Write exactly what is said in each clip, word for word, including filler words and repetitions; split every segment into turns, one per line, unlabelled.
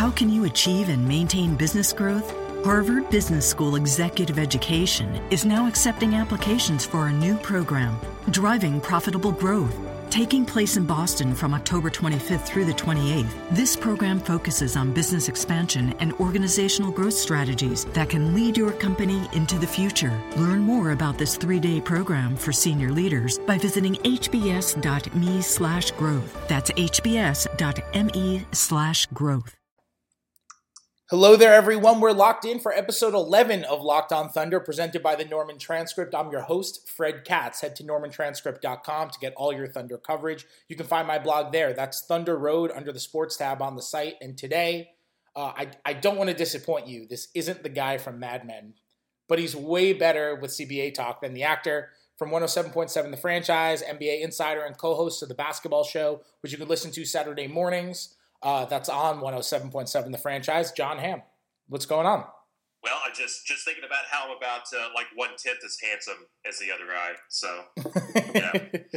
How can you achieve and maintain business growth? Harvard Business School Executive Education is now accepting applications for a new program, Driving Profitable Growth. Taking place in Boston from October twenty-fifth through the twenty-eighth, this program focuses on business expansion and organizational growth strategies that can lead your company into the future. Learn more about this three-day program for senior leaders by visiting hbs.me slash growth. That's hbs.me slash growth.
Hello there, everyone. We're locked in for episode eleven of Locked On Thunder, presented by the Norman Transcript. I'm your host, Fred Katz. Head to norman transcript dot com to get all your Thunder coverage. You can find my blog there. That's Thunder Road under the sports tab on the site. And today, uh, I, I don't want to disappoint you. This isn't the guy from Mad Men, but he's way better with C B A talk than the actor from one oh seven point seven The Franchise, N B A insider, and co-host of The Basketball Show, which you can listen to Saturday mornings. Uh, that's on one oh seven point seven The Franchise. Jon Hamm, what's going on?
Well, I just just thinking about how about uh, like one tenth as handsome as the other guy. So yeah,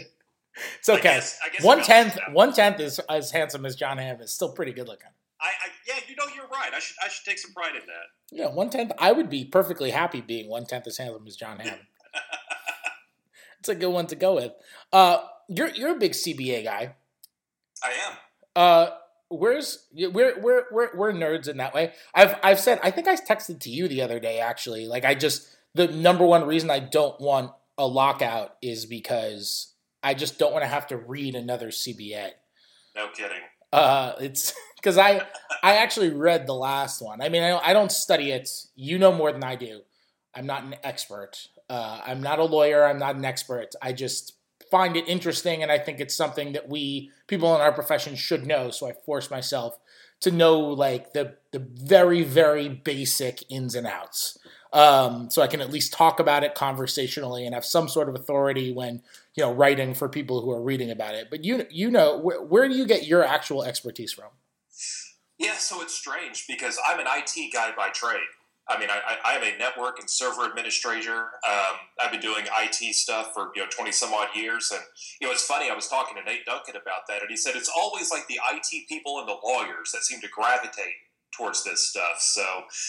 it's okay.
I guess, I guess
one tenth, one tenth is as handsome as Jon Hamm is still pretty good looking.
I, I yeah, you know, you're right. I should I should take some pride in that.
Yeah, one tenth. I would be perfectly happy being one tenth as handsome as Jon Hamm. It's a good one to go with. Uh, you're you're a big C B A guy.
I am.
Uh. Where's we're we're we're we're nerds in that way. I've I've said I think I texted to you the other day actually. Like I just the number one reason I don't want a lockout is because I just don't want to have to read another C B A.
No kidding.
Uh, it's because I I actually read the last one. I mean I don't, I don't study it. You know more than I do. I'm not an expert. Uh, I'm not a lawyer. I'm not an expert. I just find it interesting, and I think it's something that we people in our profession should know. So I force myself to know like the the very very basic ins and outs, um, so I can at least talk about it conversationally and have some sort of authority when you know writing for people who are reading about it. But you you know where, where do you get your actual expertise from?
Yeah, so it's strange because I'm an I T guy by trade. I mean, I, I am a network and server administrator. Um, I've been doing I T stuff for, you know, twenty some odd years. And, you know, it's funny, I was talking to Nate Duncan about that, and he said it's always like the I T people and the lawyers that seem to gravitate towards this stuff. So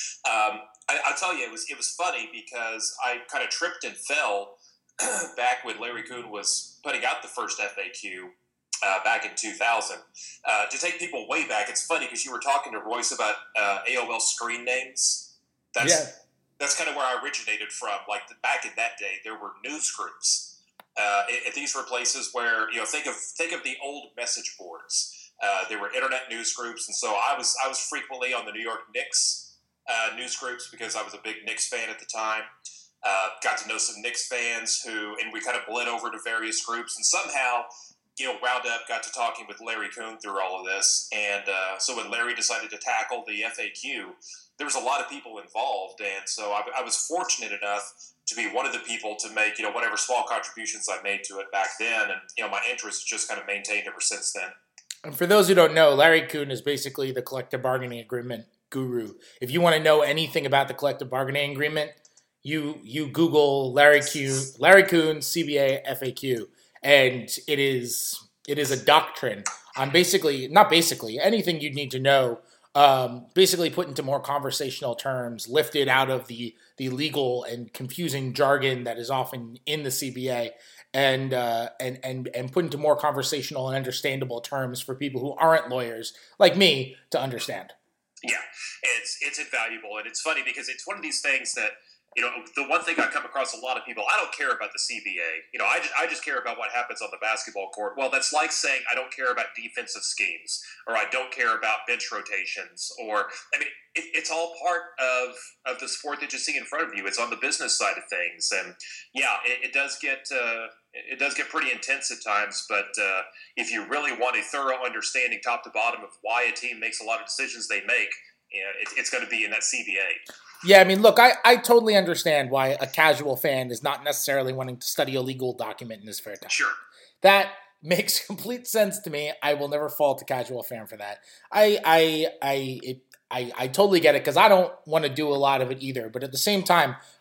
um, I, I'll tell you, it was it was funny because I kind of tripped and fell back when Larry Coon was putting out the first F A Q uh, back in two thousand. Uh, to take people way back, it's funny because you were talking to Royce about uh, A O L screen names. That's yeah. that's kind of where I originated from. Like the, back in that day, there were news groups, uh, and these were places where you know think of think of the old message boards. Uh, there were internet news groups, and so I was I was frequently on the New York Knicks uh, news groups because I was a big Knicks fan at the time. Uh, got to know some Knicks fans who, and we kind of bled over to various groups, and somehow you know wound up got to talking with Larry Coon through all of this. And uh, so when Larry decided to tackle the F A Q, there was a lot of people involved, and so I, I was fortunate enough to be one of the people to make, you know, whatever small contributions I made to it back then, and, you know, my interest just kind of maintained ever since then.
And for those who don't know, Larry Coon is basically the collective bargaining agreement guru. If you want to know anything about the collective bargaining agreement, you you Google Larry Coon, Larry Coon C B A F A Q, and it is it is a doctrine on basically, not basically, anything you'd need to know. Um, basically put into more conversational terms, lifted out of the, the legal and confusing jargon that is often in the C B A, and uh, and and and put into more conversational and understandable terms for people who aren't lawyers like me to understand.
Yeah, it's it's invaluable, and it's funny because it's one of these things that, you know, the one thing I come across a lot of people, I don't care about the C B A. You know, I just, I just care about what happens on the basketball court. Well, that's like saying I don't care about defensive schemes, or I don't care about bench rotations, or, I mean, it, it's all part of, of the sport that you see in front of you. It's on the business side of things. And yeah, it, it does get, uh, it does get pretty intense at times, but uh, if you really want a thorough understanding top to bottom of why a team makes a lot of decisions they make, you know, it, it's going to be in that C B A.
Yeah, I mean, look, I, I totally understand why a casual fan is not necessarily wanting to study a legal document in his spare time.
Sure.
That makes complete sense to me. I will never fault a casual fan for that. I I I it, I, I totally get it because I don't want to do a lot of it either. But at the same time,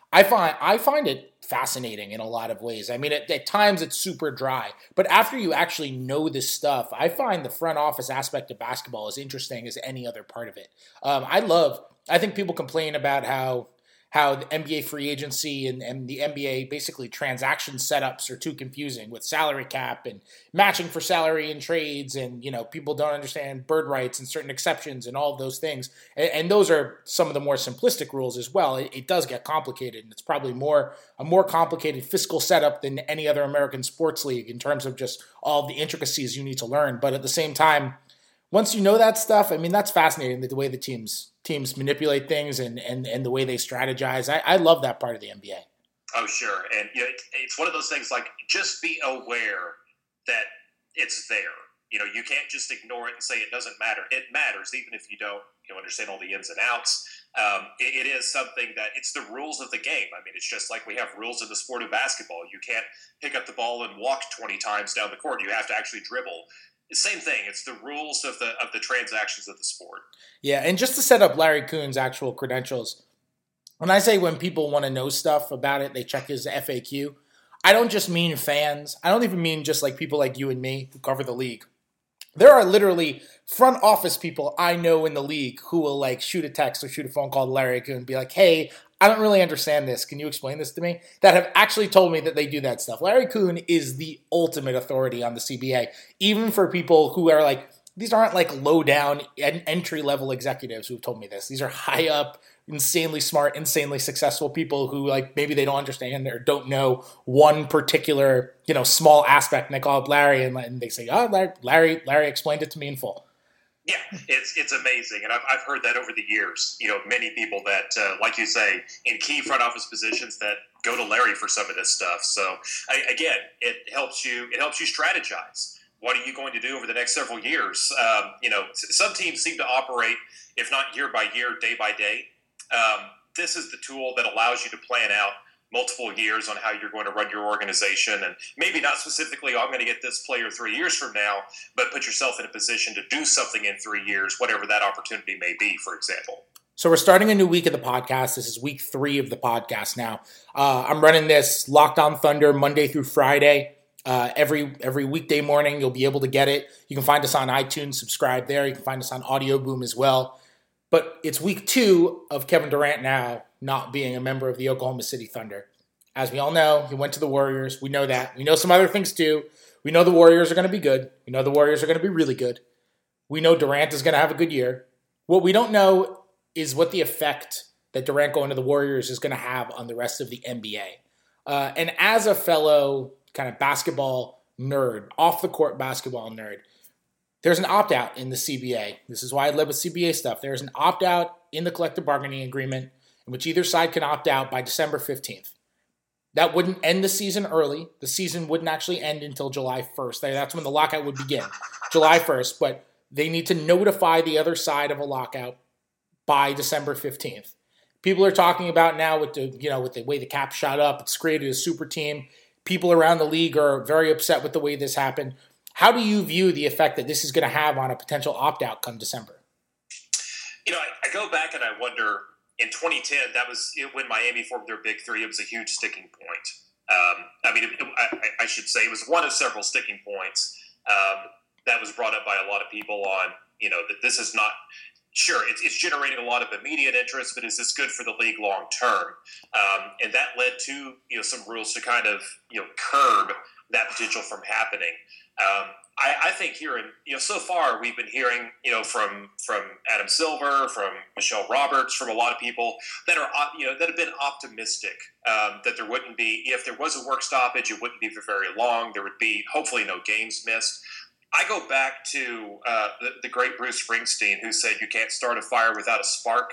I find I find it fascinating in a lot of ways. I mean, at, at times it's super dry, but after you actually know this stuff, I find the front office aspect of basketball as interesting as any other part of it. Um, I love. I think people complain about how how the N B A free agency and, and the N B A basically transaction setups are too confusing with salary cap and matching for salary and trades, and you know people don't understand bird rights and certain exceptions and all of those things. And, and those are some of the more simplistic rules as well. It, it does get complicated, and it's probably more a more complicated fiscal setup than any other American sports league in terms of just all the intricacies you need to learn. But at the same time, once you know that stuff, I mean, that's fascinating, the way the teams teams manipulate things and and, and the way they strategize. I, I love that part of the N B A.
Oh, sure. And you know, it's one of those things like just be aware that it's there. You know, you can't just ignore it and say it doesn't matter. It matters, even if you don't you know, understand all the ins and outs. Um, it, it is something that it's the rules of the game. I mean, it's just like we have rules in the sport of basketball. You can't pick up the ball and walk twenty times down the court. You have to actually dribble. Same thing. It's the rules of the of the transactions of the sport. Yeah,
and just to set up Larry Coon's actual credentials, when I say when people want to know stuff about it, they check his F A Q, I don't just mean fans. I don't even mean just like people like you and me who cover the league. There are literally front office people I know in the league who will like shoot a text or shoot a phone call to Larry Coon and be like, hey, I don't really understand this. Can you explain this to me? That have actually told me that they do that stuff. Larry Coon is the ultimate authority on the C B A, even for people who are like, these aren't like low down entry level executives who've told me this. These are high up, insanely smart, insanely successful people who like maybe they don't understand or don't know one particular, you know, small aspect, and they call up Larry and, and they say, oh, Larry, Larry, Larry explained it to me in full.
Yeah, it's it's amazing, and I've I've heard that over the years. You know, many people that, uh, like you say, in key front office positions that go to Larry for some of this stuff. So I, again, it helps you it helps you strategize. What are you going to do over the next several years? Um, you know, some teams seem to operate, if not year by year, day by day. Um, this is the tool that allows you to plan out multiple years on how you're going to run your organization, and maybe not specifically, oh, I'm going to get this player three years from now, but put yourself in a position to do something in three years, whatever that opportunity may be, for example.
So we're starting a new week of the podcast. This is week three of the podcast now. Uh, I'm running this Locked On Thunder Monday through Friday. Uh, every every weekday morning, you'll be able to get it. You can find us on iTunes, subscribe there. You can find us on Audio Boom as well. But it's week two of Kevin Durant now not being a member of the Oklahoma City Thunder. As we all know, he went to the Warriors. We know that. We know some other things too. We know the Warriors are going to be good. We know the Warriors are going to be really good. We know Durant is going to have a good year. What we don't know is what the effect that Durant going to the Warriors is going to have on the rest of the N B A. Uh, and as a fellow kind of basketball nerd, off-the-court basketball nerd, there's an opt-out in the C B A. This is why I live with C B A stuff. There's an opt-out in the collective bargaining agreement in which either side can opt out by December fifteenth. That wouldn't end the season early. The season wouldn't actually end until July first. That's when the lockout would begin, July first. But they need to notify the other side of a lockout by December fifteenth. People are talking about now with the, you know, with the way the cap shot up, it's created a super team. People around the league are very upset with the way this happened. How do you view the effect that this is going to have on a potential opt-out come December?
You know, I, I go back and I wonder, in twenty ten, that was when Miami formed their big three. It was a huge sticking point. Um, I mean, it, I, I should say it was one of several sticking points um, that was brought up by a lot of people on, you know, that this is not, sure, it's, it's generating a lot of immediate interest, but is this good for the league long term? Um, and that led to, you know, some rules to kind of, you know, curb that potential from happening. Um, I, I think here, in, you know, so far we've been hearing, you know, from from Adam Silver, from Michelle Roberts, from a lot of people that are, you know, that have been optimistic um, that there wouldn't be, if there was a work stoppage, it wouldn't be for very long. There would be hopefully no games missed. I go back to uh, the, the great Bruce Springsteen, who said, "You can't start a fire without a spark."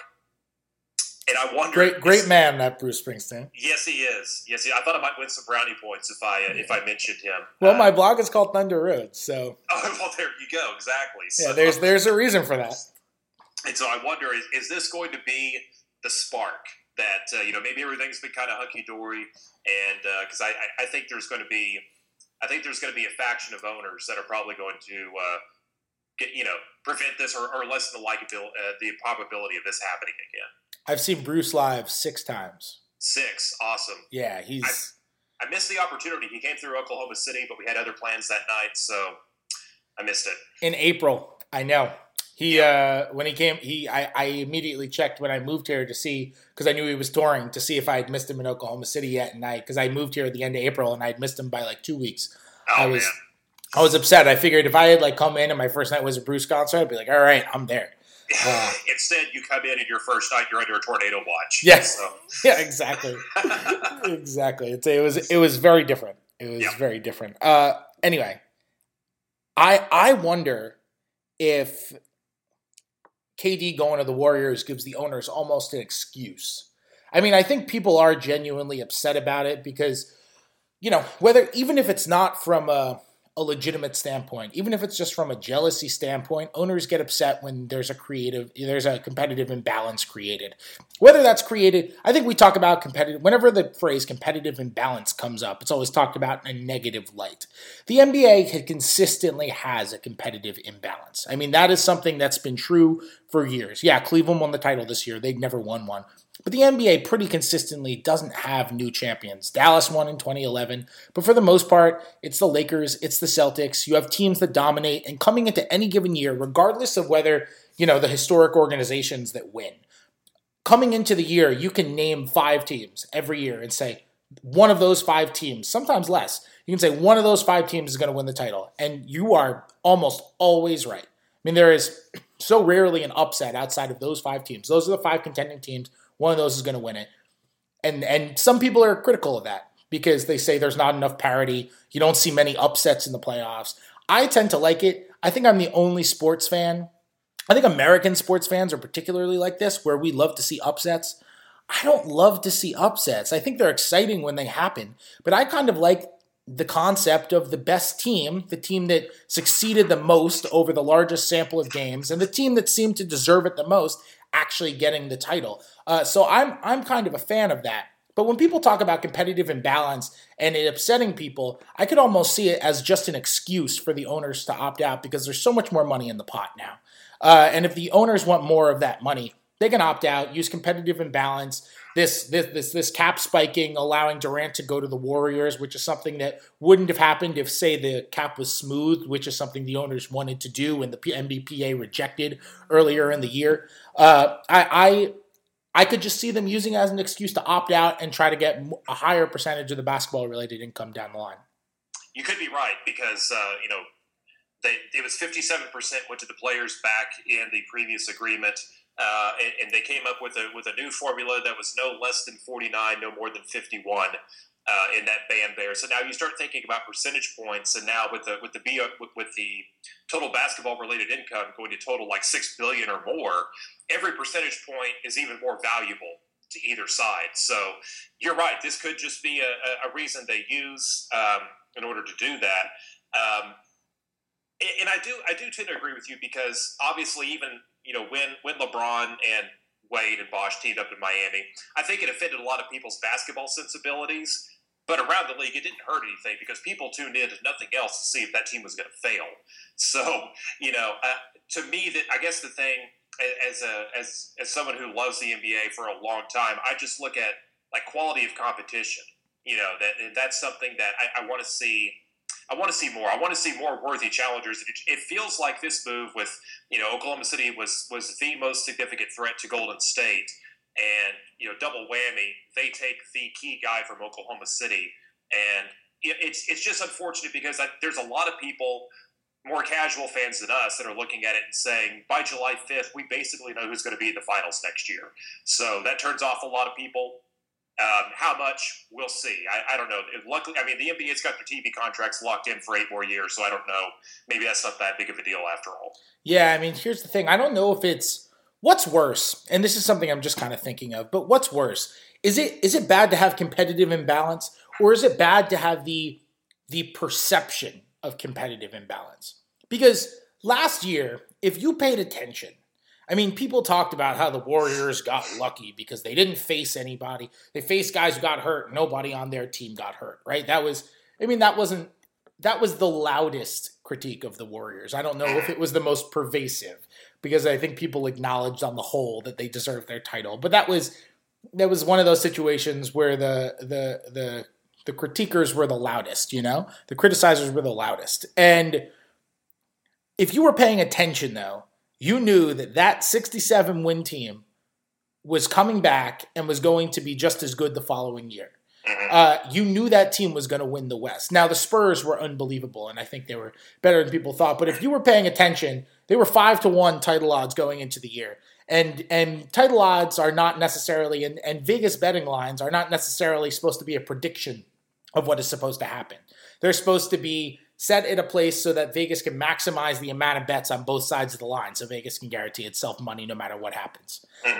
And I wonder,
great, great man, that Bruce Springsteen.
Yes, he is. Yes, he, I thought I might win some brownie points if I uh, if I mentioned him.
Well,
uh,
my blog is called Thunder Road, so.
Oh, well, there you go. Exactly. So,
yeah, there's there's a reason for that.
And so I wonder, is, is this going to be the spark that uh, you know, maybe everything's been kind of hunky dory, and because uh, I, I think there's going to be, I think there's going to be a faction of owners that are probably going to uh, get, you know, prevent this or, or lessen the likability, uh, the probability of this happening again.
I've seen Bruce live six times.
Six. Awesome.
Yeah, he's...
I, I missed the opportunity. He came through Oklahoma City, but we had other plans that night, so I missed it.
In April, I know. He uh, when he came, he I, I immediately checked when I moved here to see, because I knew he was touring, to see if I had missed him in Oklahoma City yet, and I because I moved here at the end of April and I had missed him by like two weeks.
Oh,
I was
man.
I was upset. I figured if I had like come in and my first night was a Bruce concert, I'd be like, all right, I'm there. Uh,
Instead, you come in and your first night you're under a tornado watch.
Yes,
So.
yeah, exactly, exactly. It's, it was it was very different. It was
Yeah.
very different. Uh, anyway, I I wonder if K D going to the Warriors gives the owners almost an excuse. I mean, I think people are genuinely upset about it because, you know, whether even if it's not from a, a legitimate standpoint, even if it's just from a jealousy standpoint, owners get upset when there's a creative, there's a competitive imbalance created. Whether that's created, I think we talk about competitive, whenever the phrase competitive imbalance comes up, it's always talked about in a negative light. The N B A consistently has a competitive imbalance. I mean, that is something that's been true for years. Yeah, Cleveland won the title this year. They'd never won one. But the N B A pretty consistently doesn't have new champions. Dallas won in twenty eleven, but for the most part, it's the Lakers, it's the Celtics. You have teams that dominate, and coming into any given year, regardless of whether, you know, the historic organizations that win, coming into the year, you can name five teams every year and say one of those five teams, sometimes less, you can say one of those five teams is going to win the title, and you are almost always right. I mean, there is so rarely an upset outside of those five teams. Those are the five contending teams. One of those is going to win it. And and some people are critical of that because they say there's not enough parity. You don't see many upsets in the playoffs. I tend to like it. I think I'm the only sports fan. I think American sports fans are particularly like this, where we love to see upsets. I don't love to see upsets. I think they're exciting when they happen. But I kind of like the concept of the best team, the team that succeeded the most over the largest sample of games, and the team that seemed to deserve it the most actually getting the title. Uh, so I'm I'm kind of a fan of that. But when people talk about competitive imbalance and it upsetting people, I could almost see it as just an excuse for the owners to opt out because there's so much more money in the pot now. Uh, and if the owners want more of that money, they can opt out, use competitive imbalance, this this this this cap spiking, allowing Durant to go to the Warriors, which is something that wouldn't have happened if, say, the cap was smooth, which is something the owners wanted to do and the N B P A rejected earlier in the year. Uh, I, I I could just see them using it as an excuse to opt out and try to get a higher percentage of the basketball-related income down the line.
You could be right because, uh, you know, they, it was fifty-seven percent went to the players back in the previous agreement. Uh, and, and they came up with a with a new formula that was no less than forty-nine, no more than fifty-one uh, in that band there. So now you start thinking about percentage points, and now with the with the with, with the total basketball related income going to total like six billion or more, every percentage point is even more valuable to either side. So you're right. This could just be a, a reason they use um, in order to do that. Um, and I do I do tend to agree with you because obviously even. You know, when when LeBron and Wade and Bosh teamed up in Miami, I think it offended a lot of people's basketball sensibilities. But around the league, it didn't hurt anything because people tuned in to nothing else to see if that team was going to fail. So, you know, uh, to me, that I guess the thing as a as as someone who loves the N B A for a long time, I just look at like quality of competition. You know, that that's something that I, I want to see. I want to see more. I want to see more worthy challengers. It, it feels like this move with, you know, Oklahoma City was was the most significant threat to Golden State, and you know, double whammy. They take the key guy from Oklahoma City, and it, it's it's just unfortunate because I, there's a lot of people, more casual fans than us, that are looking at it and saying by July fifth, we basically know who's going to be in the finals next year. So that turns off a lot of people. Um, how much, we'll see. I, I don't know. Luckily, I mean, the N B A's got their T V contracts locked in for eight more years, so I don't know. Maybe that's not that big of a deal after all.
Yeah, I mean, here's the thing. I don't know if it's what's worse, and this is something I'm just kind of thinking of. But what's worse? Is it is it bad to have competitive imbalance, or is it bad to have the the perception of competitive imbalance? Because last year, if you paid attention. I mean, people talked about how the Warriors got lucky because they didn't face anybody. They faced guys who got hurt. Nobody on their team got hurt, right? That was, I mean, that wasn't, that was the loudest critique of the Warriors. I don't know if it was the most pervasive because I think people acknowledged on the whole that they deserved their title. But that was, that was one of those situations where the the the the critiquers were the loudest, you know? The criticizers were the loudest. And if you were paying attention, though, you knew that that sixty-seven win team was coming back and was going to be just as good the following year. Uh, you knew that team was going to win the West. Now, the Spurs were unbelievable, and I think they were better than people thought. But if you were paying attention, they were five to one title odds going into the year. And and title odds are not necessarily, and, and Vegas betting lines are not necessarily supposed to be a prediction of what is supposed to happen. They're supposed to be set in a place so that Vegas can maximize the amount of bets on both sides of the line, so Vegas can guarantee itself money no matter what happens.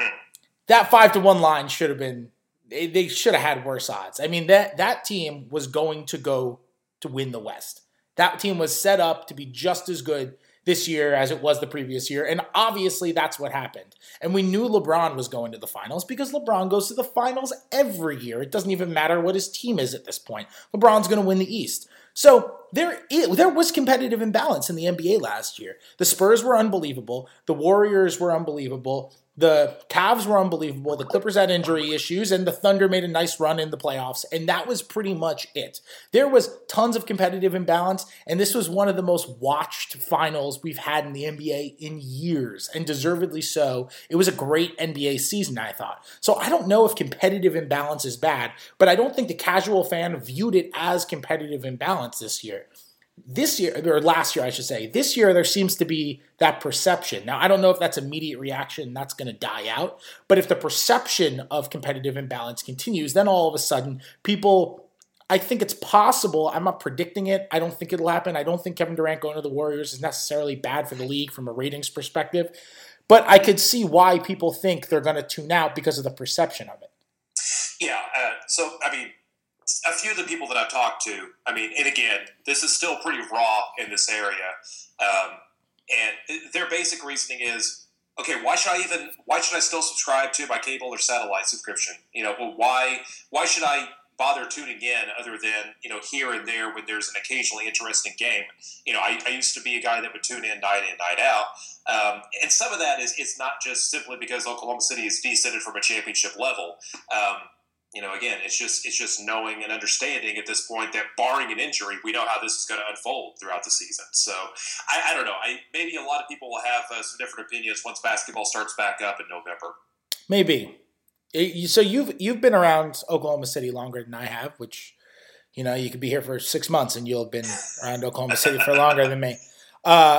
That five to one line should have been, they, they should have had worse odds. I mean, that that team was going to go to win the West. That team was set up to be just as good this year as it was the previous year, and obviously that's what happened. And we knew LeBron was going to the finals because LeBron goes to the finals every year. It doesn't even matter what his team is at this point. LeBron's going to win the East. So there, there was competitive imbalance in the N B A last year. The Spurs were unbelievable. The Warriors were unbelievable. The Cavs were unbelievable. The Clippers had injury issues, and the Thunder made a nice run in the playoffs, and that was pretty much it. There was tons of competitive imbalance, and this was one of the most watched finals we've had in the N B A in years, and deservedly so. It was a great N B A season, I thought. So I don't know if competitive imbalance is bad, but I don't think the casual fan viewed it as competitive imbalance this year. This year, or last year, I should say, this year there seems to be that perception. Now, I don't know if that's immediate reaction, that's going to die out. But if the perception of competitive imbalance continues, then all of a sudden, people, I think it's possible. I'm not predicting it. I don't think it'll happen. I don't think Kevin Durant going to the Warriors is necessarily bad for the league from a ratings perspective. But I could see why people think they're going to tune out because of the perception of it.
Yeah. Uh, so, I mean, a few of the people that I've talked to, I mean, and again, this is still pretty raw in this area, um, and their basic reasoning is, okay, why should I even, why should I still subscribe to my cable or satellite subscription? You know, well, why, why should I bother tuning in other than, you know, here and there when there's an occasionally interesting game? You know, I, I used to be a guy that would tune in night in, night out, um, and some of that is, it's not just simply because Oklahoma City is descended from a championship level. Um, You know, again, it's just it's just knowing and understanding at this point that barring an injury, we know how this is going to unfold throughout the season. So I, I don't know. I maybe a lot of people will have uh, some different opinions once basketball starts back up in November.
Maybe. It, so you've you've been around Oklahoma City longer than I have, which, you know, you could be here for six months and you'll have been around Oklahoma City for longer than me. Uh,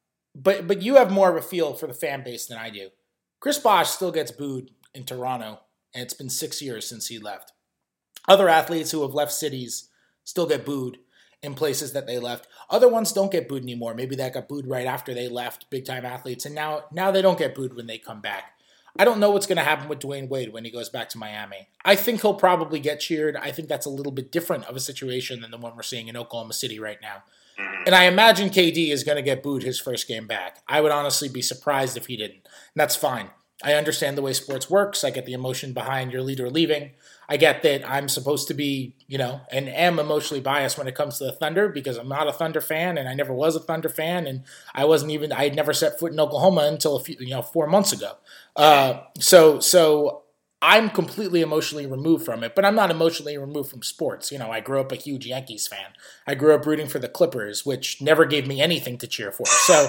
but but you have more of a feel for the fan base than I do. Chris Bosh still gets booed in Toronto. And it's been six years since he left. Other athletes who have left cities still get booed in places that they left. Other ones don't get booed anymore. Maybe they got booed right after they left, big-time athletes, and now, now they don't get booed when they come back. I don't know what's going to happen with Dwayne Wade when he goes back to Miami. I think he'll probably get cheered. I think that's a little bit different of a situation than the one we're seeing in Oklahoma City right now. And I imagine K D is going to get booed his first game back. I would honestly be surprised if he didn't. And that's fine. I understand the way sports works. I get the emotion behind your leader leaving. I get that I'm supposed to be, you know, and am emotionally biased when it comes to the Thunder because I'm not a Thunder fan and I never was a Thunder fan and I wasn't even, I had never set foot in Oklahoma until a few, you know, four months ago. Uh, so, so I'm completely emotionally removed from it, but I'm not emotionally removed from sports. You know, I grew up a huge Yankees fan. I grew up rooting for the Clippers, which never gave me anything to cheer for. So,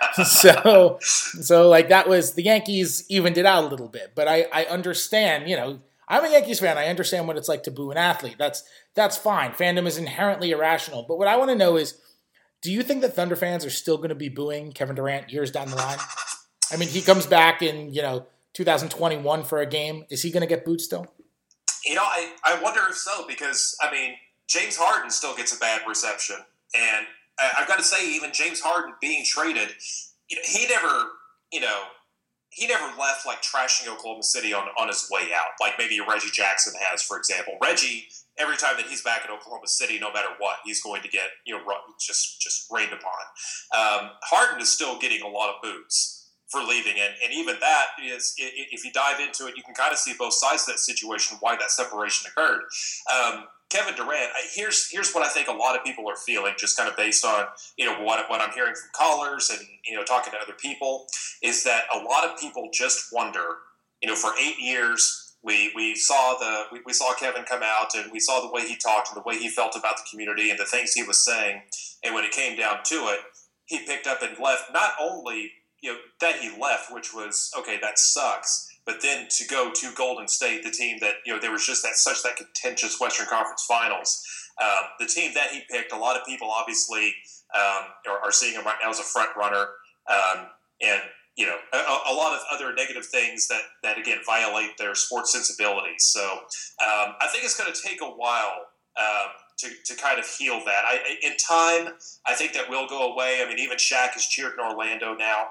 so, so like that was, the Yankees evened it out a little bit, but I, I understand, you know, I'm a Yankees fan. I understand what it's like to boo an athlete. That's, that's fine. Fandom is inherently irrational. But what I want to know is, do you think that Thunder fans are still going to be booing Kevin Durant years down the line? I mean, he comes back in, you know, two thousand twenty-one for a game. Is he going to get booed still?
You know, I, I wonder if so, because, I mean, James Harden still gets a bad reception. And I've got to say, even James Harden being traded, you know, he never, you know, he never left, like, trashing Oklahoma City on, on his way out, like maybe Reggie Jackson has, for example. Reggie, every time that he's back in Oklahoma City, no matter what, he's going to get, you know, just, just rained upon. Um, Harden is still getting a lot of boos for leaving, and, and even that is, if you dive into it, you can kind of see both sides of that situation, why that separation occurred. Um, Kevin Durant, here's here's what I think a lot of people are feeling, just kind of based on, you know, what what I'm hearing from callers and, you know, talking to other people, is that a lot of people just wonder, you know, for eight years, We we saw the we, we saw Kevin come out, and we saw the way he talked and the way he felt about the community and the things he was saying. And when it came down to it, he picked up and left. Not only you know that he left, which was okay, that sucks. But then to go to Golden State, the team that you know there was just that such that contentious Western Conference Finals. Um, the team that he picked, a lot of people obviously um, are, are seeing him right now as a front runner, um, and you know a, a lot of other negative things that, that again violate their sports sensibilities. So um, I think it's going to take a while um, to to kind of heal that. I, in time, I think that will go away. I mean, even Shaq has cheered in Orlando now,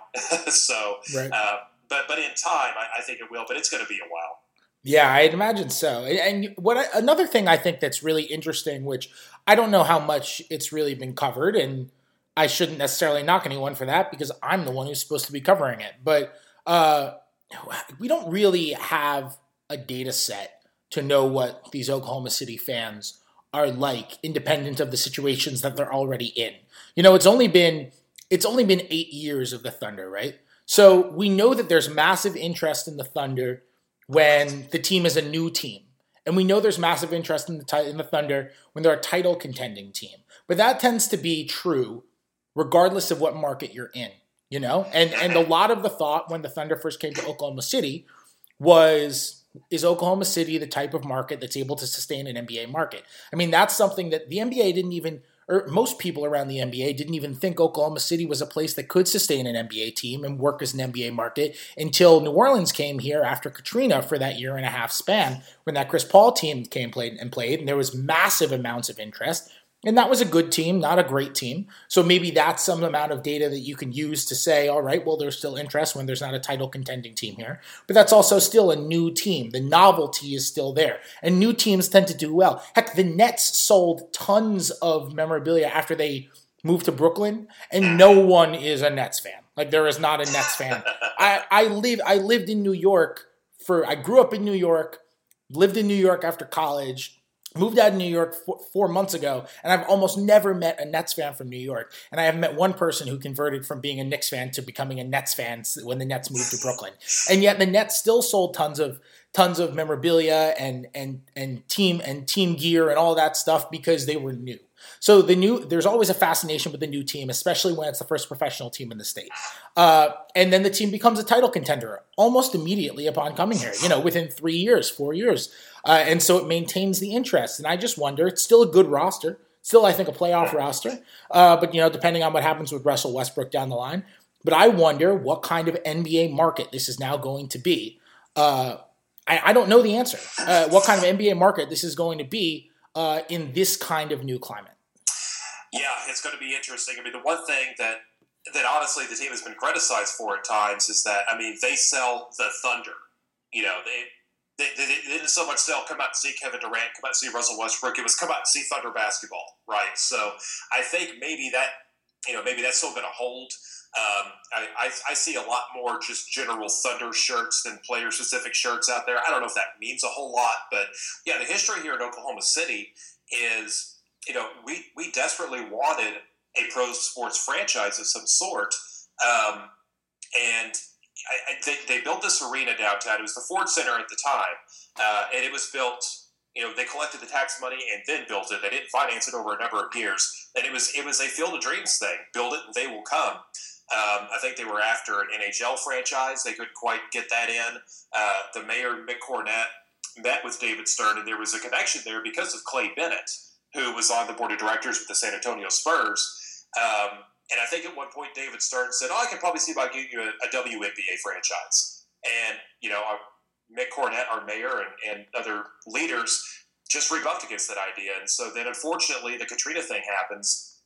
so
right.
uh, but but in time, I, I think it will. But it's going to be a while.
Yeah, I'd imagine so. And what I, another thing I think that's really interesting, which I don't know how much it's really been covered, and I shouldn't necessarily knock anyone for that because I'm the one who's supposed to be covering it. But uh, we don't really have a data set to know what these Oklahoma City fans are like, independent of the situations that they're already in. You know, it's only been it's only been eight years of the Thunder, right? So we know that there's massive interest in the Thunder when the team is a new team. And we know there's massive interest in the t- in the Thunder when they're a title contending team. But that tends to be true regardless of what market you're in, you know? And and a lot of the thought when the Thunder first came to Oklahoma City was, is Oklahoma City the type of market that's able to sustain an N B A market? I mean, that's something that the N B A didn't even, or most people around the N B A didn't even think Oklahoma City was a place that could sustain an N B A team and work as an N B A market until New Orleans came here after Katrina for that year and a half span when that Chris Paul team came played and played, and there was massive amounts of interest. And that was a good team, not a great team. So maybe that's some amount of data that you can use to say, all right, well, there's still interest when there's not a title contending team here. But that's also still a new team. The novelty is still there. And new teams tend to do well. Heck, the Nets sold tons of memorabilia after they moved to Brooklyn, and no one is a Nets fan. Like, there is not a Nets fan. I, I, live, I lived in New York for, I grew up in New York, lived in New York after college, moved out of New York four, four months ago, and I've almost never met a Nets fan from New York. And I have met one person who converted from being a Knicks fan to becoming a Nets fan when the Nets moved to Brooklyn. And yet the Nets still sold tons of tons of memorabilia and and and team and team gear and all that stuff because they were new. So the new, there's always a fascination with the new team, especially when it's the first professional team in the state. Uh, and then the team becomes a title contender almost immediately upon coming here, you know, within three years, four years. Uh, and so it maintains the interest. And I just wonder, it's still a good roster, still, I think, a playoff roster. Uh, but, you know, depending on what happens with Russell Westbrook down the line. But I wonder what kind of N B A market this is now going to be. Uh, I, I don't know the answer. Uh, what kind of N B A market this is going to be uh, in this kind of new climate.
Yeah, it's going to be interesting. I mean, the one thing that that honestly the team has been criticized for at times is that, I mean, they sell the Thunder. You know, they they, they, they didn't so much sell come out and see Kevin Durant, come out and see Russell Westbrook. It was come out and see Thunder basketball, right? So I think maybe that, you know, maybe that's still going to hold. Um, I, I, I see a lot more just general Thunder shirts than player-specific shirts out there. I don't know if that means a whole lot, but yeah, the history here in Oklahoma City is, you know, we, we desperately wanted a pro sports franchise of some sort, um, and I, I, they, they built this arena downtown. It was the Ford Center at the time, uh, and it was built. You know, they collected the tax money and then built it. They didn't finance it over a number of years, and it was it was a Field of Dreams thing. Build it, and they will come. Um, I think they were after an N H L franchise. They couldn't quite get that in. Uh, the mayor, Mick Cornett, met with David Stern, and there was a connection there because of Clay Bennett, who was on the board of directors with the San Antonio Spurs. Um, and I think at one point David Stern said, oh, I can probably see about getting you a, a W N B A franchise. And, you know, our, Mick Cornett, our mayor, and, and other leaders just rebuffed against that idea. And so then, unfortunately, the Katrina thing happens.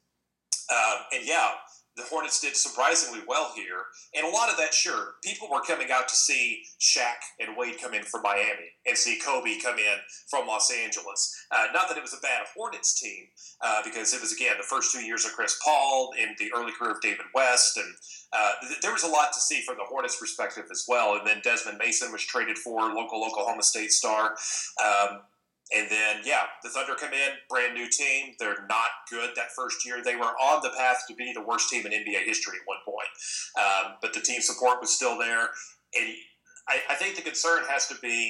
Um, and, yeah, the Hornets did surprisingly well here. And a lot of that, sure, people were coming out to see Shaq and Wade come in from Miami and see Kobe come in from Los Angeles. Uh, not that it was a bad Hornets team, uh, because it was, again, the first two years of Chris Paul and the early career of David West. And uh, th- there was a lot to see from the Hornets' perspective as well. And then Desmond Mason was traded for, local Oklahoma State star. Um, And then, yeah, the Thunder come in, brand new team. They're not good that first year. They were on the path to be the worst team in N B A history at one point. Um, but the team support was still there. And I, I think the concern has to be,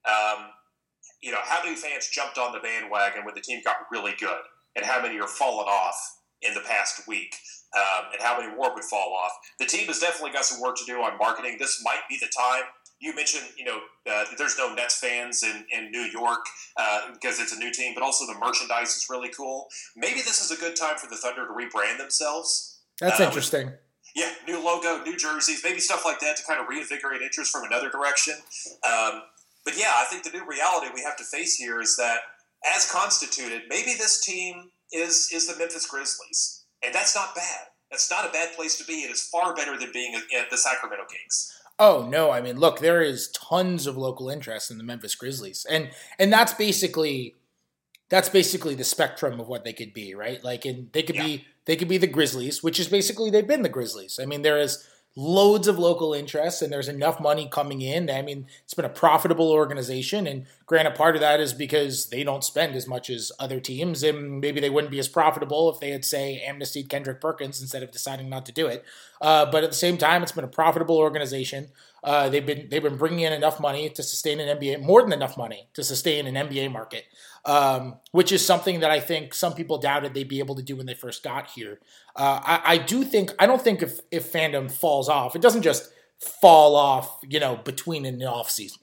Um, you know, how many fans jumped on the bandwagon when the team got really good, and how many are falling off in the past week, um, and how many more would fall off? The team has definitely got some work to do on marketing. This might be the time. You mentioned, you know, uh, there's no Nets fans in, in New York uh, because it's a new team, but also the merchandise is really cool. Maybe this is a good time for the Thunder to rebrand themselves.
That's
uh,
interesting.
With, yeah, new logo, new jerseys, maybe stuff like that to kind of reinvigorate interest from another direction. Um, but yeah, I think the new reality we have to face here is that as constituted, maybe this team is is the Memphis Grizzlies. And that's not bad. That's not a bad place to be. It is far better than being at the Sacramento Kings.
Oh, no. I mean, look, there is tons of local interest in the Memphis Grizzlies. And and that's basically that's basically the spectrum of what they could be, right? Like, and they could yeah. be they could be the Grizzlies, which is basically they've been the Grizzlies. I mean, there is loads of local interest, and there's enough money coming in. I mean, it's been a profitable organization, and granted, part of that is because they don't spend as much as other teams, and maybe they wouldn't be as profitable if they had, say, amnestied Kendrick Perkins instead of deciding not to do it. Uh, but at the same time, it's been a profitable organization. Uh, they've been they've been bringing in enough money to sustain an N B A, more than enough money to sustain an N B A market, um, which is something that I think some people doubted they'd be able to do when they first got here. Uh, I, I do think I don't think if if fandom falls off, it doesn't just fall off, you know, between and in the off season.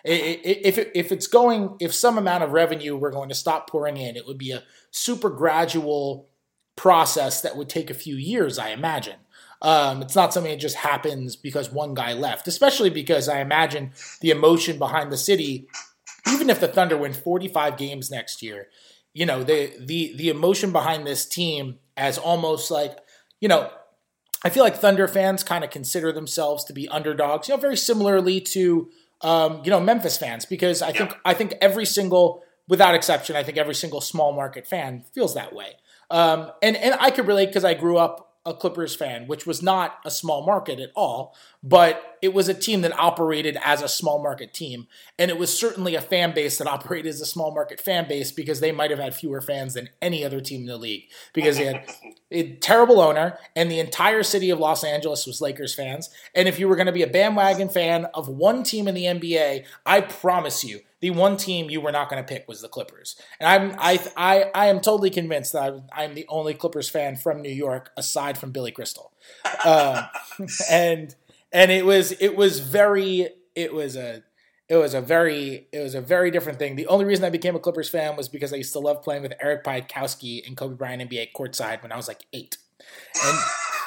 If it, if it's going, if some amount of revenue we're going to stop pouring in, it would be a super gradual process that would take a few years, I imagine. Um, it's not something that just happens because one guy left, especially because I imagine the emotion behind the city, even if the Thunder win forty-five games next year, you know, the the the emotion behind this team as almost like, you know, I feel like Thunder fans kind of consider themselves to be underdogs, you know, very similarly to, um, you know, Memphis fans, because I think, yeah. I think every single, without exception, I think every single small market fan feels that way. Um, and, and I could relate because I grew up a Clippers fan, which was not a small market at all, but it was a team that operated as a small market team. And it was certainly a fan base that operated as a small market fan base because they might have had fewer fans than any other team in the league because they had a terrible owner and the entire city of Los Angeles was Lakers fans. And if you were going to be a bandwagon fan of one team in the N B A, I promise you, the one team you were not going to pick was the Clippers. And I'm, I, I, I am totally convinced that I, I'm the only Clippers fan from New York aside from Billy Crystal. Uh, and and it was it was very it was a it was a very it was a very different thing. The only reason I became a Clippers fan was because I used to love playing with Eric Piatkowski and Kobe Bryant N B A courtside when I was like eight. And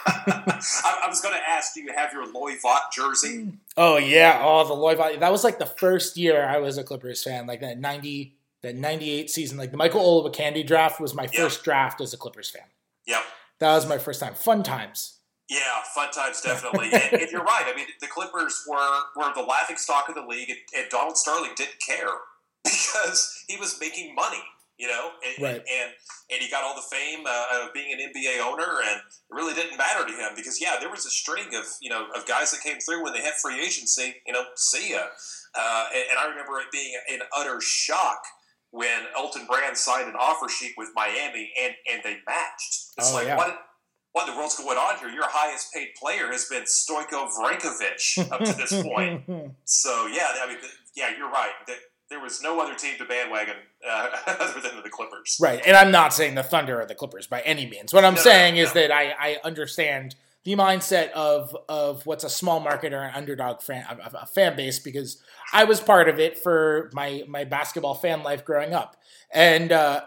I, I was going to ask, do you have your Loy Vaught jersey?
Oh yeah, oh the Loy Vaught. That was like the first year I was a Clippers fan, like that ninety, that ninety-eight season. Like the Michael Olowokandi draft was my yep. first draft as a Clippers fan.
Yep,
that was my first time. Fun times.
Yeah, fun times definitely. and, and you're right. I mean, the Clippers were were the laughingstock of the league, and, and Donald Sterling didn't care because he was making money. You know, and,
right.
and and he got all the fame uh, of being an N B A owner, and it really didn't matter to him because yeah, there was a string of you know of guys that came through when they had free agency. You know, see ya. Uh, and, and I remember it being an utter shock when Elton Brand signed an offer sheet with Miami, and, and they matched. It's
oh,
like
yeah.
what what in the world's going on here? Your highest paid player has been Stojko Vrankovic up to this point. So yeah, I mean, yeah, you're right. The, There was no other team to bandwagon uh, other than the Clippers.
Right, and I'm not saying the Thunder are the Clippers by any means. What I'm no, saying no, no. is that I, I understand the mindset of of what's a small market or an underdog fan, a, a fan base, because I was part of it for my, my basketball fan life growing up. And uh,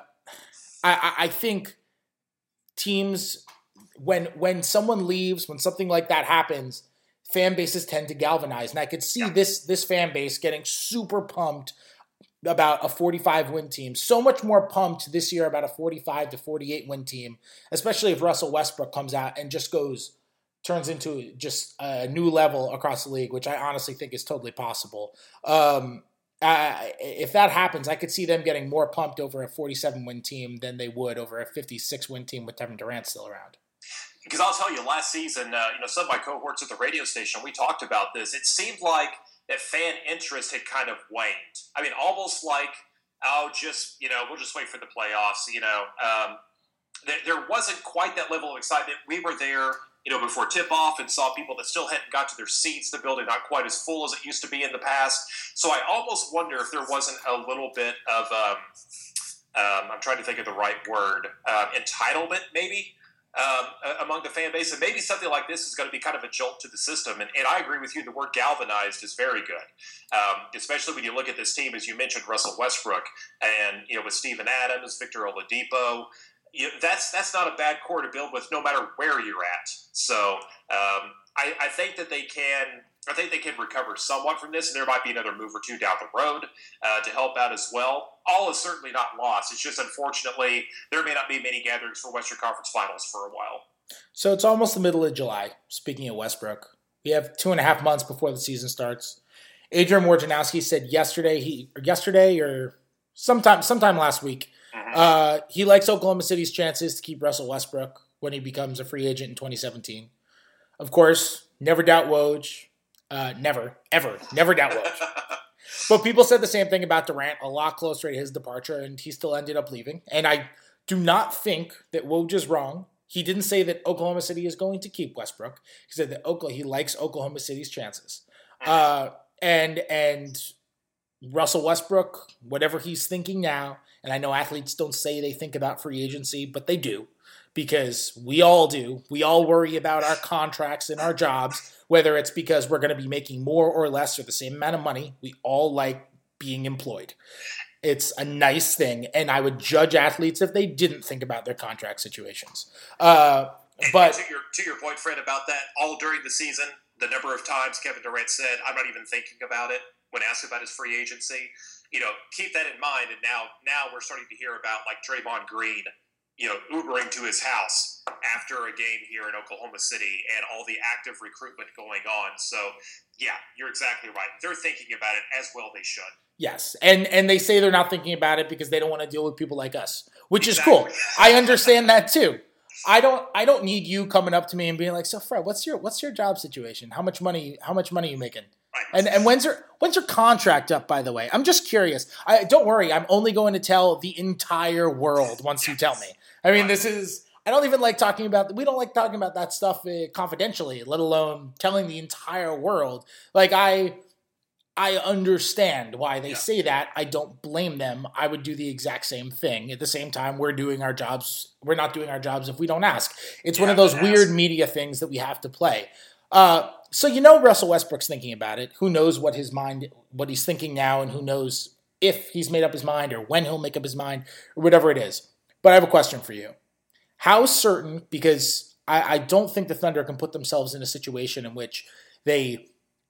I, I think teams, when when someone leaves, when something like that happens, fan bases tend to galvanize. And I could see yeah. this this fan base getting super pumped about a forty-five win team. So much more pumped this year about a forty-five to forty-eight win team, especially if Russell Westbrook comes out and just goes, turns into just a new level across the league, which I honestly think is totally possible. Um, uh, if that happens, I could see them getting more pumped over a forty-seven win team than they would over a fifty-six win team with Kevin Durant still around.
Because I'll tell you, last season, uh, you know, some of my cohorts at the radio station, we talked about this. It seemed like that fan interest had kind of waned. I mean, almost like, oh, just, you know, we'll just wait for the playoffs, you know. Um, there, there wasn't quite that level of excitement. We were there you know, before tip-off and saw people that still hadn't got to their seats, the building not quite as full as it used to be in the past. So I almost wonder if there wasn't a little bit of, um, um, I'm trying to think of the right word, uh, entitlement maybe um, among the fan base. And maybe something like this is going to be kind of a jolt to the system. And, and I agree with you, the word galvanized is very good, um, especially when you look at this team, as you mentioned, Russell Westbrook, and, you know, with Steven Adams, Victor Oladipo. You know, that's that's not a bad core to build with, no matter where you're at. So um, I, I think that they can. I think they can recover somewhat from this, and there might be another move or two down the road uh, to help out as well. All is certainly not lost. It's just, unfortunately, there may not be many gatherings for Western Conference Finals for a while.
So it's almost the middle of July. Speaking of Westbrook, we have two and a half months before the season starts. Adrian Wojnarowski said yesterday, he or yesterday or sometime sometime last week, mm-hmm. uh, he likes Oklahoma City's chances to keep Russell Westbrook when he becomes a free agent in twenty seventeen. Of course, never doubt Woj. Uh, never, ever, never doubt Woj. But people said the same thing about Durant a lot closer to his departure, and he still ended up leaving. And I do not think that Woj is wrong. He didn't say that Oklahoma City is going to keep Westbrook. He said that Oklahoma, he likes Oklahoma City's chances. Uh, and and Russell Westbrook, whatever he's thinking now, and I know athletes don't say they think about free agency, but they do, because we all do. We all worry about our contracts and our jobs, whether it's because we're going to be making more or less or the same amount of money. We all like being employed. It's a nice thing, and I would judge athletes if they didn't think about their contract situations. Uh, but
to your, to your point, Fred, about that, all during the season, the number of times Kevin Durant said, I'm not even thinking about it, when asked about his free agency. You know, keep that in mind, and now now we're starting to hear about, like, Draymond Green, you know, Ubering to his house after a game here in Oklahoma City, and all the active recruitment going on. So, yeah, you're exactly right. They're thinking about it as well they should.
Yes, and and they say they're not thinking about it because they don't want to deal with people like us, which exactly. is cool. I understand that too. I don't I don't need you coming up to me and being like, so Fred, what's your what's your job situation? How much money how much money are you making? Right. And and when's your when's your contract up, by the way? I'm just curious. I don't worry, I'm only going to tell the entire world once you tell me. I mean, this is, I don't even like talking about, we don't like talking about that stuff uh, confidentially, let alone telling the entire world. Like, I I understand why they yeah. say that. I don't blame them. I would do the exact same thing. At the same time, we're doing our jobs. We're not doing our jobs if we don't ask. It's yeah, one of those weird ask. media things that we have to play. Uh, so you know Russell Westbrook's thinking about it. Who knows what his mind, what he's thinking now, and who knows if he's made up his mind or when he'll make up his mind or whatever it is. But I have a question for you. How certain, because I, I don't think the Thunder can put themselves in a situation in which they,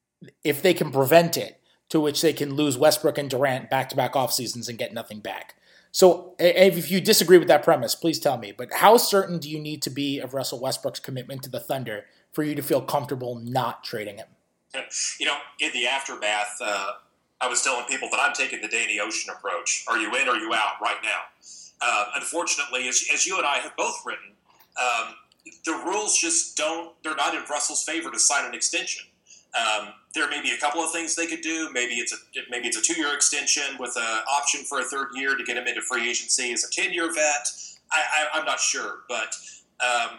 if they can prevent it, to which they can lose Westbrook and Durant back-to-back off seasons and get nothing back. So if you disagree with that premise, please tell me. But how certain do you need to be of Russell Westbrook's commitment to the Thunder for you to feel comfortable not trading him?
You know, in the aftermath, uh, I was telling people that I'm taking the Danny Ocean approach. Are you in or are you out right now? Uh, unfortunately, as, as you and I have both written, um, the rules just don't, they're not in Russell's favor to sign an extension. Um, there may be a couple of things they could do. Maybe it's a maybe it's a two-year extension with an option for a third year to get him into free agency as a ten-year vet. I, I, I'm not sure. But um,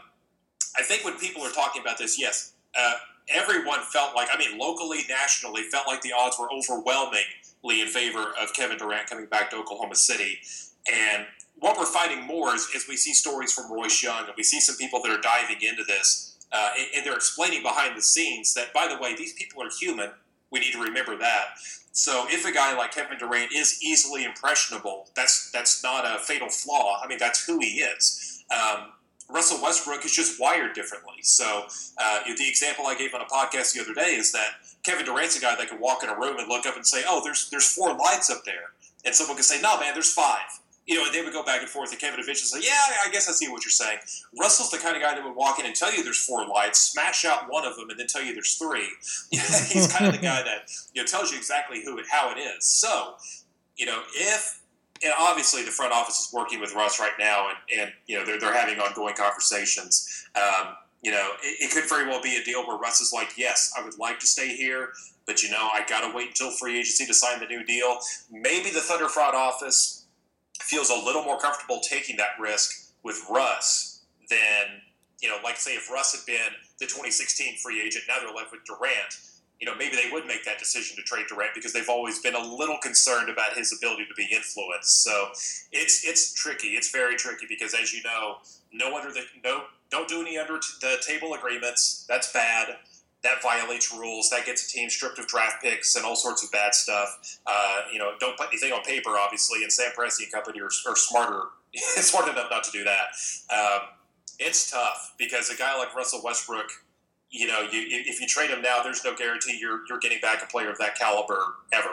I think when people are talking about this, yes, uh, everyone felt like, I mean, locally, nationally, felt like the odds were overwhelmingly in favor of Kevin Durant coming back to Oklahoma City. And what we're finding more is, is we see stories from Royce Young, and we see some people that are diving into this, uh, and, and they're explaining behind the scenes that, by the way, these people are human. We need to remember that. So if a guy like Kevin Durant is easily impressionable, that's that's not a fatal flaw. I mean, that's who he is. Um, Russell Westbrook is just wired differently. So uh, the example I gave on a podcast the other day is that Kevin Durant's a guy that can walk in a room and look up and say, oh, there's there's four lights up there. And someone can say, no, man, there's five. You know, and they would go back and forth, and Kevin eventually say, yeah, I guess I see what you're saying. Russell's the kind of guy that would walk in and tell you there's four lights, smash out one of them, and then tell you there's three. He's kind of the guy that, you know, tells you exactly who and how it is. So, you know, if, and obviously the front office is working with Russ right now, and, and you know, they're, they're having ongoing conversations. Um, you know, it, it could very well be a deal where Russ is like, yes, I would like to stay here, but, you know, I got to wait until free agency to sign the new deal. Maybe the Thunder front office feels a little more comfortable taking that risk with Russ than, you know, like say if Russ had been the twenty sixteen free agent, now they're left with Durant, you know, maybe they would make that decision to trade Durant because they've always been a little concerned about his ability to be influenced. So it's it's tricky. It's very tricky because, as you know, no under the no don't do any under the table agreements. That's bad. That violates rules. That gets a team stripped of draft picks and all sorts of bad stuff. Uh, you know, don't put anything on paper, obviously. And Sam Presti and company are, are smarter, smart enough not to do that. Um, it's tough because a guy like Russell Westbrook, you know, you, if you trade him now, there's no guarantee you're you're getting back a player of that caliber ever.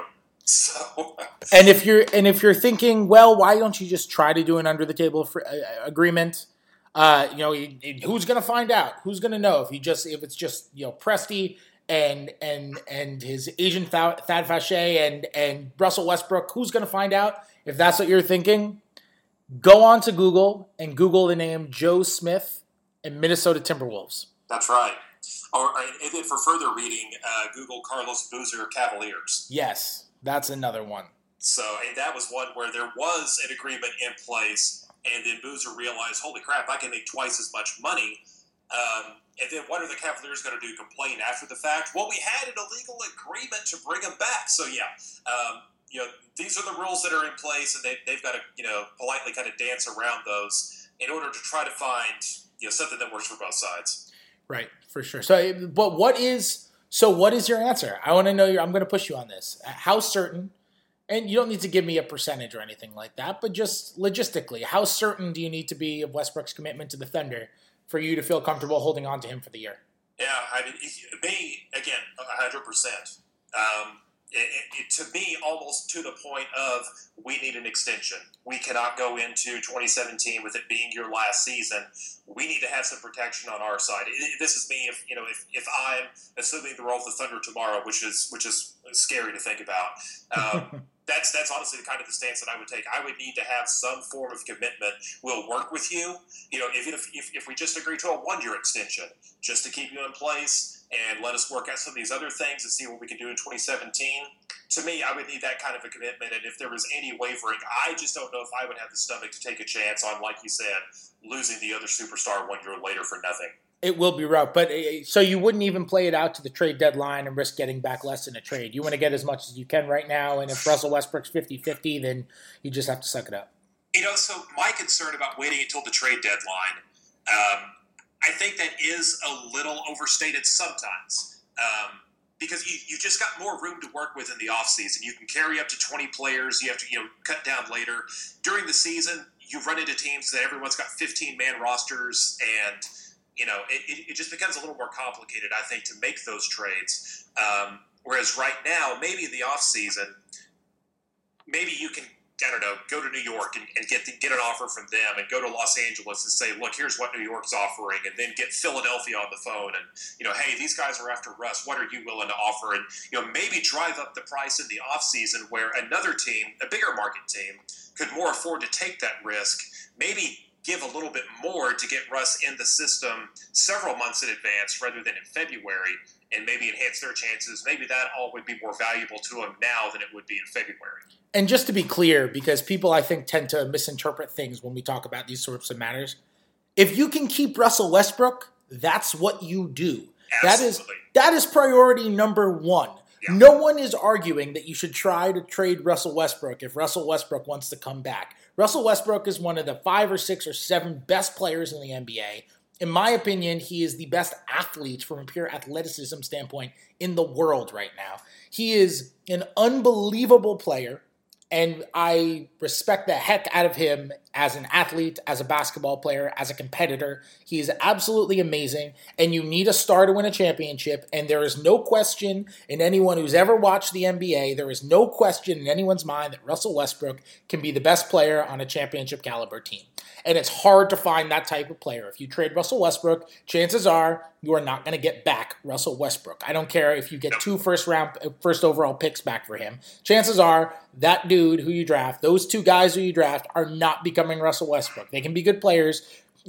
So,
and if you're and if you're thinking, well, why don't you just try to do an under the table for, uh, agreement? Uh, you know, who's going to find out? Who's going to know if he just if it's just you know Presti and and and his agent Thad Fachet and and Russell Westbrook? Who's going to find out? If that's what you're thinking, go on to Google and Google the name Joe Smith and Minnesota Timberwolves.
That's right. Or and then for further reading, uh, Google Carlos Boozer Cavaliers.
Yes, that's another one.
So and that was one where there was an agreement in place. And then Boozer realized, holy crap, I can make twice as much money. Um, and then what are the Cavaliers going to do? Complain after the fact? Well, we had an illegal agreement to bring him back. So, yeah, um, you know, these are the rules that are in place, and they, they've got to, you know, politely kind of dance around those in order to try to find, you know, something that works for both sides.
Right, for sure. So, but what is so? What is your answer? I want to know. Your, I'm going to push you on this. How certain? And you don't need to give me a percentage or anything like that, but just logistically, how certain do you need to be of Westbrook's commitment to the Thunder for you to feel comfortable holding on to him for the year?
Yeah, I mean, me, again, one hundred percent. Um, it, it, to me, almost to the point of we need an extension. We cannot go into twenty seventeen with it being your last season. We need to have some protection on our side. It, this is me if, you know, if, if I'm assuming the role of the Thunder tomorrow, which is which is scary to think about. Um, That's that's honestly the kind of the stance that I would take. I would need to have some form of commitment. We'll work with you. You know, if if if, if we just agree to a one-year extension, just to keep you in place and let us work out some of these other things and see what we can do in twenty seventeen. To me, I would need that kind of a commitment. And if there was any wavering, I just don't know if I would have the stomach to take a chance on, like you said, losing the other superstar one year later for nothing.
It will be rough, but uh, so you wouldn't even play it out to the trade deadline and risk getting back less in a trade. You want to get as much as you can right now, and if Russell Westbrook's fifty-fifty, then you just have to suck it up.
You know, so my concern about waiting until the trade deadline, um, I think that is a little overstated sometimes um, because you, you've just got more room to work with in the offseason. You can carry up to twenty players. You have to, you know, cut down later. During the season, you run into teams that everyone's got fifteen-man rosters, and you know, it, it just becomes a little more complicated, I think, to make those trades. Um, whereas right now, maybe in the offseason, maybe you can, I don't know, go to New York and, and get the, get an offer from them and go to Los Angeles and say, look, here's what New York's offering, and then get Philadelphia on the phone and, you know, hey, these guys are after Russ. What are you willing to offer? And, you know, maybe drive up the price in the offseason where another team, a bigger market team, could more afford to take that risk. Maybe give a little bit more to get Russ in the system several months in advance rather than in February, and maybe enhance their chances. Maybe that all would be more valuable to him now than it would be in February.
And just to be clear, because people, I think, tend to misinterpret things when we talk about these sorts of matters, if you can keep Russell Westbrook, that's what you do. That is, that is priority number one. Yeah. No one is arguing that you should try to trade Russell Westbrook if Russell Westbrook wants to come back. Russell Westbrook is one of the five or six or seven best players in the N B A. In my opinion, he is the best athlete from a pure athleticism standpoint in the world right now. He is an unbelievable player, and I respect the heck out of him as an athlete, as a basketball player, as a competitor. He is absolutely amazing, and you need a star to win a championship, and there is no question in anyone who's ever watched the N B A, there is no question in anyone's mind that Russell Westbrook can be the best player on a championship caliber team. And it's hard to find that type of player. If you trade Russell Westbrook, chances are you are not going to get back Russell Westbrook. I don't care if you get two first round, first overall picks back for him. Chances are that dude who you draft, those two guys who you draft, are not becoming Russell Westbrook. They can be good players.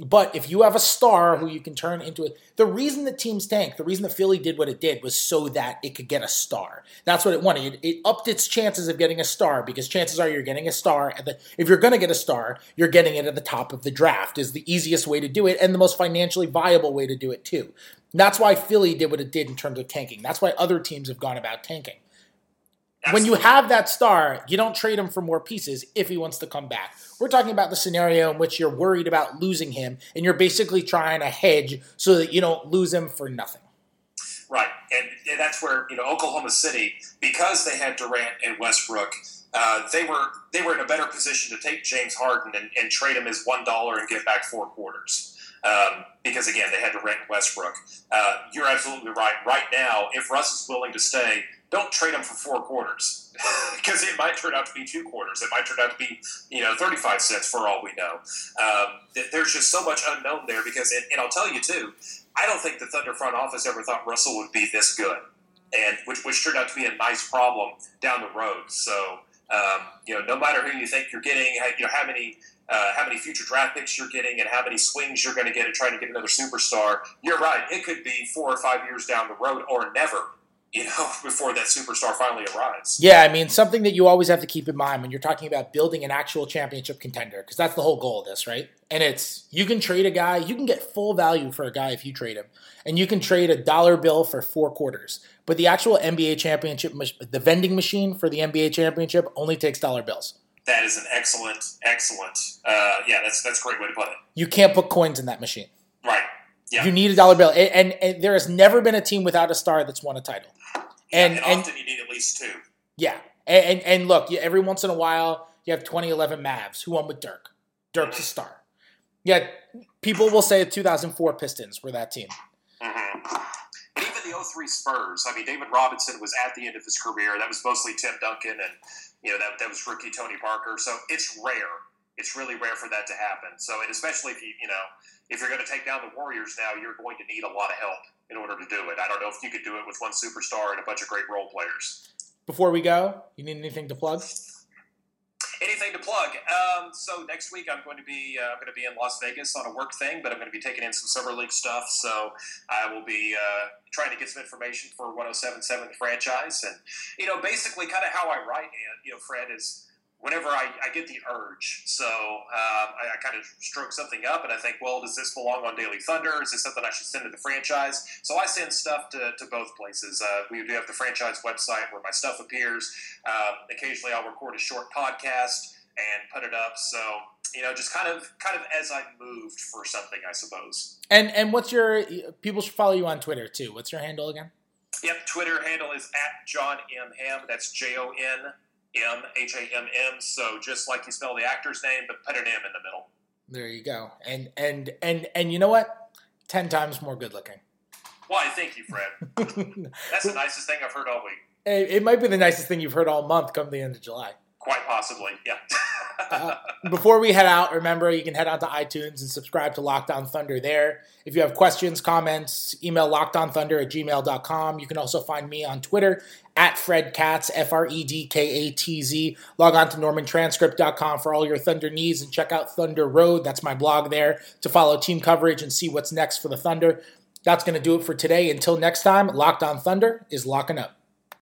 But if you have a star who you can turn into it, the reason the teams tank, the reason that Philly did what it did was so that it could get a star. That's what it wanted. It, it upped its chances of getting a star because chances are you're getting a star. At the, if you're going to get a star, you're getting it at the top of the draft is the easiest way to do it and the most financially viable way to do it too. That's why Philly did what it did in terms of tanking. That's why other teams have gone about tanking. Absolutely. When you have that star, you don't trade him for more pieces if he wants to come back. We're talking about the scenario in which you're worried about losing him, and you're basically trying to hedge so that you don't lose him for nothing.
Right, and, and that's where, you know, Oklahoma City, because they had Durant and Westbrook, uh, they were they were in a better position to take James Harden and, and trade him as one dollar and get back four quarters. Um, because, again, they had Durant and Westbrook. Uh, you're absolutely right. Right now, if Russ is willing to stay, don't trade him for four quarters because it might turn out to be two quarters. It might turn out to be, you know, thirty-five cents for all we know. Um, there's just so much unknown there because, and, and I'll tell you too, I don't think the Thunder front office ever thought Russell would be this good, and which, which turned out to be a nice problem down the road. So, um, you know, no matter who you think you're getting, you know, how many uh, how many future draft picks you're getting and how many swings you're going to get in trying to get another superstar, you're right. It could be four or five years down the road or never, you know, before that superstar finally arrives.
Yeah, I mean, something that you always have to keep in mind when you're talking about building an actual championship contender, because that's the whole goal of this, right? And it's, you can trade a guy, you can get full value for a guy if you trade him, and you can trade a dollar bill for four quarters. But the actual N B A championship, the vending machine for the N B A championship only takes dollar bills.
That is an excellent, excellent, uh, yeah, that's that's a great way to put it.
You can't put coins in that machine.
Right. Yeah.
You need a dollar bill. And, and, and there has never been a team without a star that's won a title.
And,
and,
and often
and,
you need at least two.
Yeah. And, and, and look, every once in a while, you have twenty eleven Mavs who won with Dirk. Dirk's mm-hmm. a star. Yeah, people will say the two thousand four Pistons were that team.
Mm-hmm. And even the oh three Spurs. I mean, David Robinson was at the end of his career. That was mostly Tim Duncan, and you know that that was rookie Tony Parker. So it's rare. It's really rare for that to happen. So, and especially if you you know if you're going to take down the Warriors now, you're going to need a lot of help in order to do it. I don't know if you could do it with one superstar and a bunch of great role players.
Before we go, you need anything to plug?
Anything to plug? Um, so next week I'm going to be uh, I'm going to be in Las Vegas on a work thing, but I'm going to be taking in some summer league stuff. So I will be uh, trying to get some information for one oh seven point seven the franchise, and you know basically kind of how I write. And you know, Fred, is whenever I, I get the urge. So um, I, I kind of stroke something up, and I think, well, does this belong on Daily Thunder? Is this something I should send to the franchise? So I send stuff to, to both places. Uh, we do have the franchise website where my stuff appears. Um, occasionally I'll record a short podcast and put it up. So, you know, just kind of kind of as I moved for something, I suppose.
And and what's your – people should follow you on Twitter too. What's your handle again?
Yep, Twitter handle is at John M. Hamm. That's J O N M, H A M M, so just like you spell the actor's name, but put an M in the middle.
There you go. And and and and you know what? Ten times more good looking.
Why, thank you, Fred. That's the nicest thing I've heard all week.
It might be the nicest thing you've heard all month come the end of July.
Quite possibly, yeah.
uh, before we head out, remember you can head on to iTunes and subscribe to Locked On Thunder there. If you have questions, comments, email lockedonthunder at gmail dot com. You can also find me on Twitter at Fred Katz, F R E D K A T Z. Log on to norman transcript dot com for all your Thunder needs and check out Thunder Road. That's my blog there to follow team coverage and see what's next for the Thunder. That's going to do it for today. Until next time, Locked On Thunder is locking up.